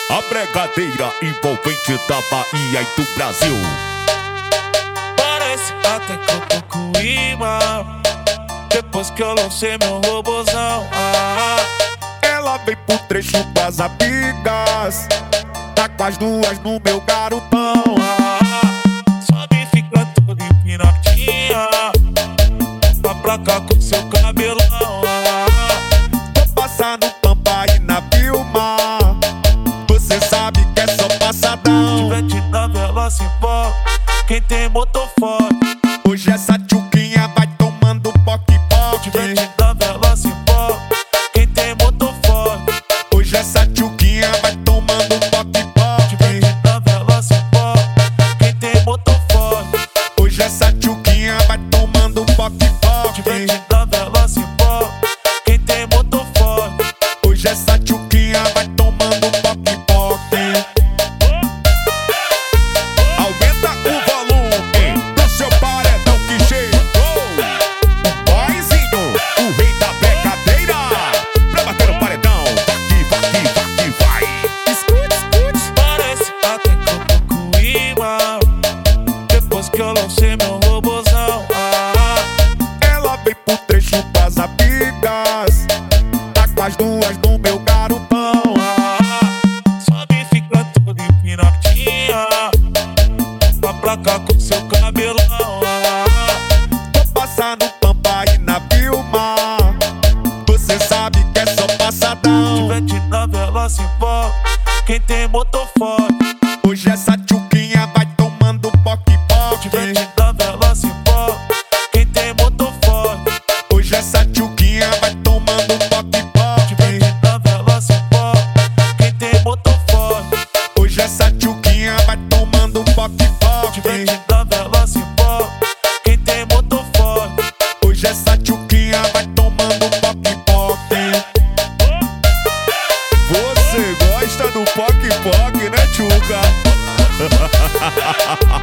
A bregadeira envolvente da Bahia e do Brasil. Parece até que eu tô com imã depois que eu lancei meu robozão. Ela vem pro trecho das amigas, tá com as duas no meu garotão. Sobe e fica toda empinadinha, a placa com seu cabelão. Vou passar no Pampa e na Vilma, você sabe que é só passadão. Tiver de novela se pó, quem tem motor forte. Hoje essa tchuquinha vai tomando poque-poque. Tiver de novela se pó, quem tem motor forte. Hoje essa tchuquinha vai tomando poque-poque. Tiver de novela se pó, quem tem motor forte. Hoje essa tchuquinha vai tomando poque-poque. Tiver de novela se pó, quem tem motor forte. Hoje essa tchuquinha vai tomando poque-poque. Aumenta o volume do seu paredão que chegou. O boyzinho, o rei da bregadeira, pra bater no paredão. Vai. Escute, escute. Parece até que eu tô com imã depois que eu lancei meu robozão. Ela vem pro trecho das amigas, tá com as duas no meu garotão. Sobe e fica toda empinadinha, a placa com seu cabelão. Vou passar no Pampa e na Vilma, você sabe que é só passadão. Tiver de novela se pó, quem tem motor forte. Hoje essa tchuquinha vai tomando poque-poque. Tiver de novela se pó, quem tem motor forte. Hoje essa tchuquinha vai tomando poque-poque. Tiver de novela se pó, quem tem motor forte. Hoje essa tchuquinha vai tomando poque-poque. Tiver de novela se pó, quem tem motor forte. Hoje essa tchuquinha vai tomando poque-poque. Você gosta do poque-poque, né, tchuca?